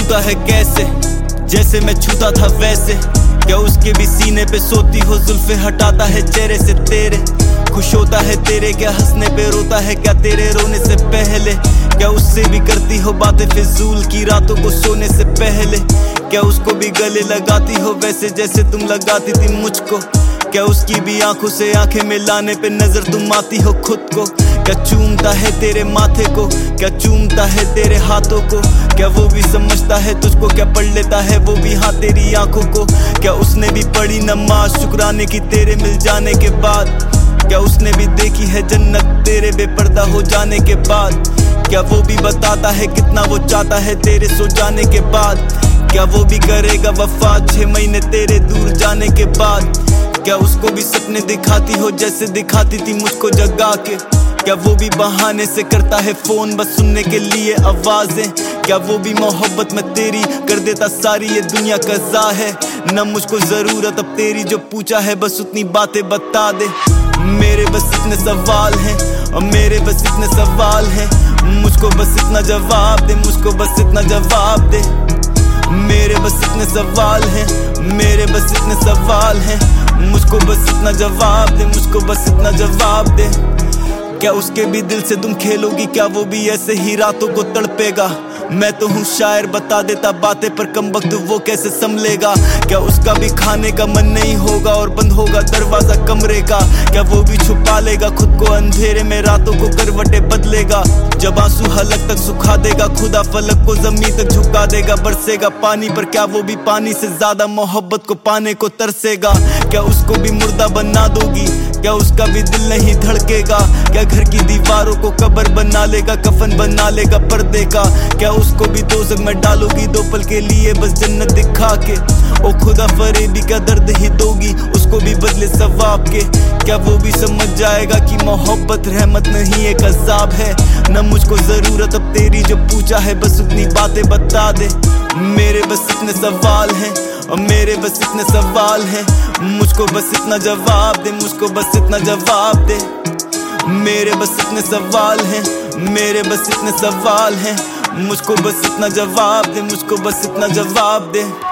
छूता है कैसे जैसे मैं छूता था वैसे, क्या उसके भी सीने पे सोती हो जुल्फे हटाता है चेहरे से तेरे, खुश होता है तेरे क्या हंसने पे रोता है क्या तेरे रोने से पहले, क्या उससे भी करती हो बातें फिजूल की रातों को सोने से पहले, क्या उसको भी गले लगाती हो वैसे जैसे तुम लगाती थी मुझको, क्या उसकी भी आंखों से आंखें मिलाने पे नजर तुम आती हो खुद को, क्या चूमता है तेरे माथे को, क्या चूमता है तेरे हाथों को, क्या वो भी समझता है तुझको, क्या पढ़ लेता है वो भी हाँ तेरी आंखों को, क्या उसने भी पढ़ी नमाज शुक्राने की तेरे मिल जाने के बाद, क्या उसने भी देखी है जन्नत तेरे बेपर्दा हो जाने के बाद, क्या वो भी बताता है कितना वो चाहता है तेरे सो जाने के बाद, क्या वो भी करेगा वफा 6 महीने तेरे दूर जाने के बाद, क्या उसको भी सपने दिखाती हो जैसे दिखाती थी मुझको जगा के, क्या वो भी बहाने से करता है फोन बस सुनने के लिए आवाजें, क्या वो भी मोहब्बत में तेरी कर देता सारी ये दुनिया कज़ा है, न मुझको जरूरत अब तेरी जो पूछा है बस उतनी बातें बता दे, मेरे बस इतने सवाल हैं और मेरे बस इतने सवाल हैं, मुझको बस इतना जवाब दे, मुझको बस इतना जवाब दे, मेरे बस इतने सवाल हैं, मेरे बस इतने सवाल हैं, मुझको बस इतना जवाब दे, मुझको बस इतना जवाब दे, क्या उसके भी दिल से तुम खेलोगी, क्या वो भी ऐसे ही रातों को तड़पेगा, मैं तो हूँ शायर बता देता बातें पर कम वक्त वो कैसे संभलेगा, क्या उसका भी खाने का मन नहीं होगा और बंद होगा दरवाजा कमरे का, क्या वो भी छुपा लेगा खुद को अंधेरे में रातों को करवटें बदलेगा, जब आंसू हलक तक सुखा देगा खुदा फलक को जमीन तक झुका देगा, बरसेगा पानी पर क्या वो भी पानी से ज्यादा मोहब्बत को पाने को तरसेगा, क्या उसको भी मुर्दा बना दोगी, क्या उसका भी दिल नहीं धड़केगा, क्या घर की दीवारों को कब्र बना लेगा कफन बना लेगा पर्दे का, क्या उसको भी दोज़ख में डालोगी 2 पल के लिए बस जन्नत दिखा के, ओ खुदा फरेबी का दर्द ही दोगी उसको भी बदले सवाब के, क्या वो भी समझ जाएगा कि मोहब्बत रहमत नहीं एक अज़ाब है, न मुझको जरूरत अब तेरी जो पूछा है बस उतनी बातें बता दे, मेरे बस इतने सवाल हैं और मेरे बस इतने सवाल हैं, मुझको बस इतना जवाब दे, मुझको बस इतना जवाब दे, मेरे बस इतने सवाल हैं, मेरे बस इतने सवाल हैं, मुझको बस इतना जवाब दे, मुझको बस इतना जवाब दे।